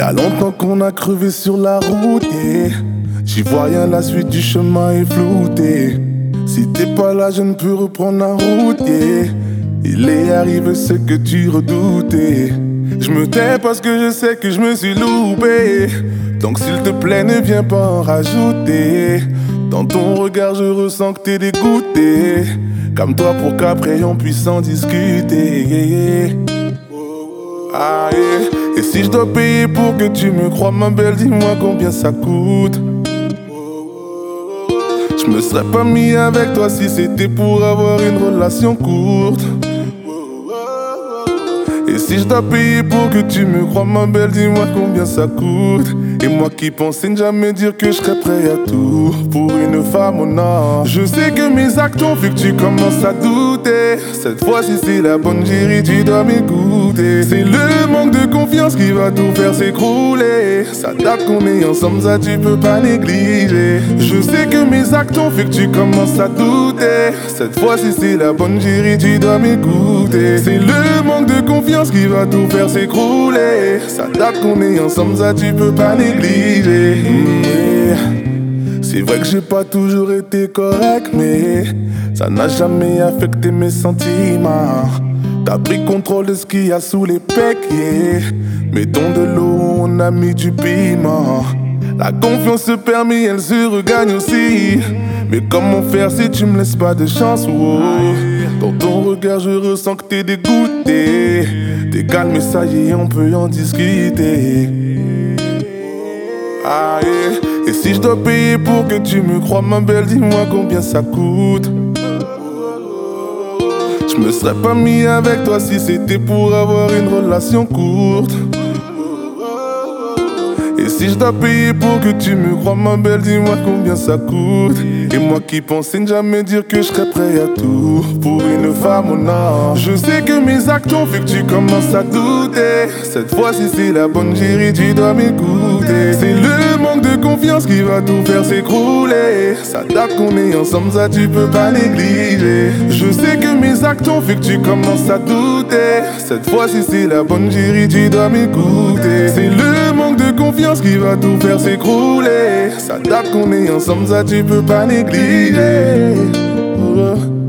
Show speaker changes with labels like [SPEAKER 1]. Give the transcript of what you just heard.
[SPEAKER 1] a longtemps qu'on a crevé sur la route, yeah. J'y vois rien, la suite du chemin est floutée. Si t'es pas là, je ne peux reprendre la route, yeah. Il est arrivé ce que tu redoutais. Je me tais parce que je sais que je me suis loupé. Donc s'il te plaît, ne viens pas en rajouter. Dans ton regard, je ressens que t'es dégoûté. Comme toi pour qu'après on puisse en discuter, yeah. Ah, yeah. Et si je dois payer pour que tu me crois, ma belle, dis-moi combien ça coûte. Je me serais pas mis avec toi si c'était pour avoir une relation courte. Et si je dois payer pour que tu me crois, ma belle, dis-moi combien ça coûte. Et moi qui pensais ne jamais dire que je serais prêt à tout pour une femme, oh non. Je sais que mes actes ont fait que tu commences à douter. Cette fois-ci c'est la bonne, chérie, tu dois m'écouter. C'est le manque de confiance qui va tout faire s'écrouler. Ça date qu'on est ensemble, ça tu peux pas négliger. Je sais que mes actes ont fait que tu commences à douter. Cette fois-ci c'est la bonne, chérie, tu dois m'écouter. C'est le manque de confiance qui va tout faire s'écrouler. Ça date qu'on est ensemble, ça tu peux pas négliger. C'est vrai que j'ai pas toujours été correct, mais ça n'a jamais affecté mes sentiments. T'as pris contrôle de ce qu'il y a sous les pecs, yeah. Mettons de l'eau, on a mis du piment. La confiance se permet, elle se regagne aussi. Mais comment faire si tu me laisses pas de chance, oh. Dans ton regard je ressens que t'es dégoûté. T'es calme et ça y est, on peut en discuter. Ah, yeah. Et si je dois payer pour que tu me crois, ma belle, dis-moi combien ça coûte. Je me serais pas mis avec toi si c'était pour avoir une relation courte. Et si je dois payer pour que tu me crois, ma belle, dis-moi combien ça coûte. Et moi qui pensais ne jamais dire que je serais prêt à tout pour une femme, oh non. Je sais que mes actes ont fait que tu commences à douter. Cette fois-ci c'est la bonne, chérie, tu dois m'écouter. C'est le manque de confiance qui va tout faire s'écrouler. Ça date qu'on est ensemble, ça tu peux pas négliger. Je sais que mes actes ont fait que tu commences à douter. Cette fois-ci c'est la bonne, chérie, tu dois m'écouter. C'est le manque de confiance qui va tout faire s'écrouler. Ça date qu'on est ensemble, ça tu peux pas négliger.